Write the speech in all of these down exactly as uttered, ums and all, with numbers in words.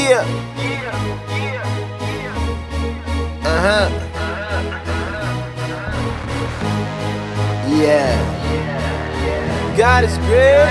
Yeah. Uh-huh. Yeah. God is great.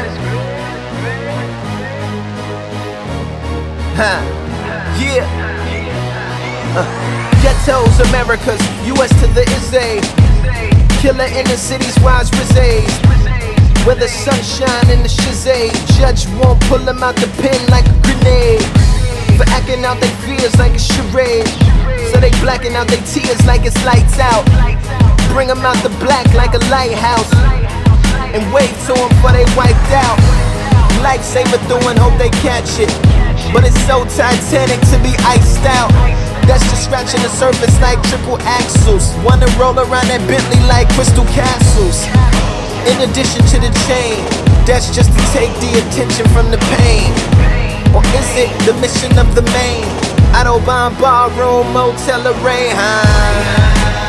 Huh. Yeah. Uh. Ghettos, Americas, U S to the Izzy. Killer in the cities, wise Rizzays. Where the sunshine and the shizay. Judge won't pull them out the pen like a grenade. For acting out their fears like a charade. So they blacking out their tears like it's lights out. Bring them out the black like a lighthouse. And wave to them before they wiped out. Lifesaver doing, hope they catch it. But it's so Titanic to be iced out. That's just scratching the surface like triple axles. Wanna roll around that Bentley like crystal castles. In addition to the chain, that's just to take the attention from the pain. Or is it the mission of the main? Autobahn, ballroom, motel, array, huh?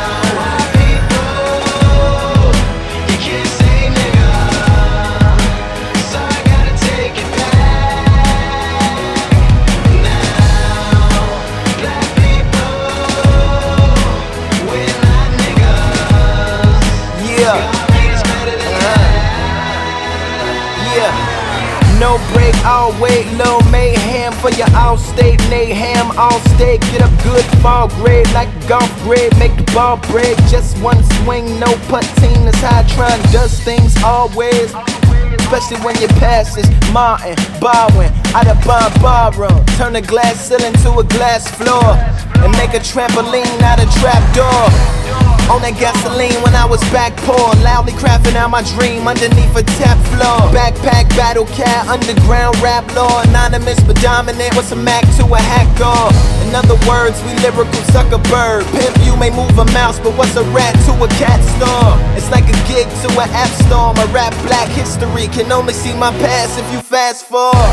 No break, all wait, low mayhem for your all state mayhem, all state. Get a good ball grade like a golf grade, make the ball break. Just one swing, no putting. That's how Tron does things always. Especially when your pass is Martin, Baldwin, out of bar barroom. Turn a glass ceiling to a glass floor and make a trampoline out of trap door. On that gasoline when I was back poor, loudly crafting out my dream underneath a tap floor. Backpack, battle cat, underground rap law. Anonymous but dominant, what's a Mac to a hacker? In other words, we lyrical sucker bird. Pimp, you may move a mouse, but what's a rat to a cat store? It's like a gig to an app store. My rap black history can only see my past if you fast forward.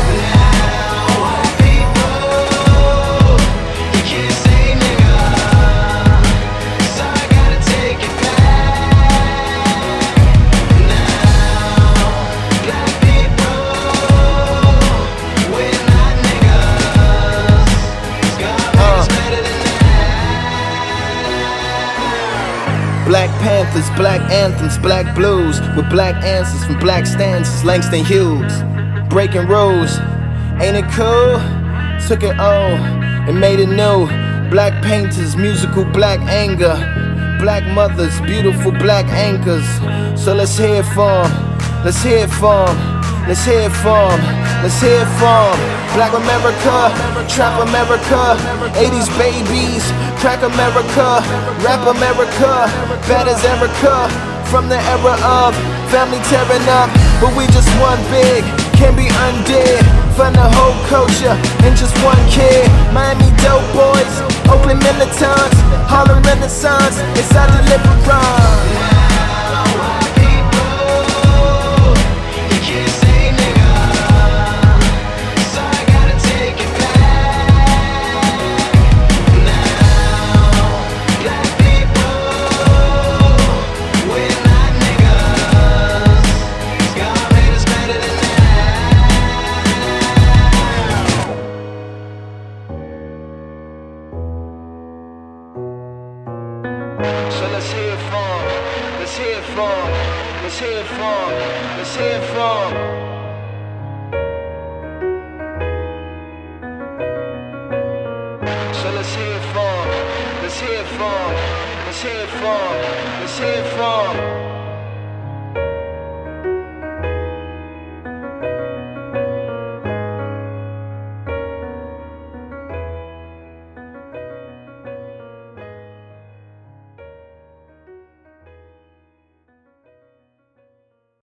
Black Panthers, black anthems, black blues with black answers from black stanzas, Langston Hughes. Breaking rules, ain't it cool? Took it old and made it new. Black painters, musical black anger. Black mothers, beautiful black anchors. So let's hear it for 'em, let's hear it for 'em, let's hear it for 'em, let's hear it for 'em. Black America, Trap America, eighties babies, Crack America, Rap America, bad as Erica. From the era of family tearing up, but we just one big, can be undid. Find the whole culture in just one kid. Miami dope boys, Oakland militants, Harlem Renaissance, it's our deliverance. So let's hear it from, let's hear it from, let's hear it from, let's hear it from. So let's hear it from, let's hear it from, let's hear it from, let's hear it from.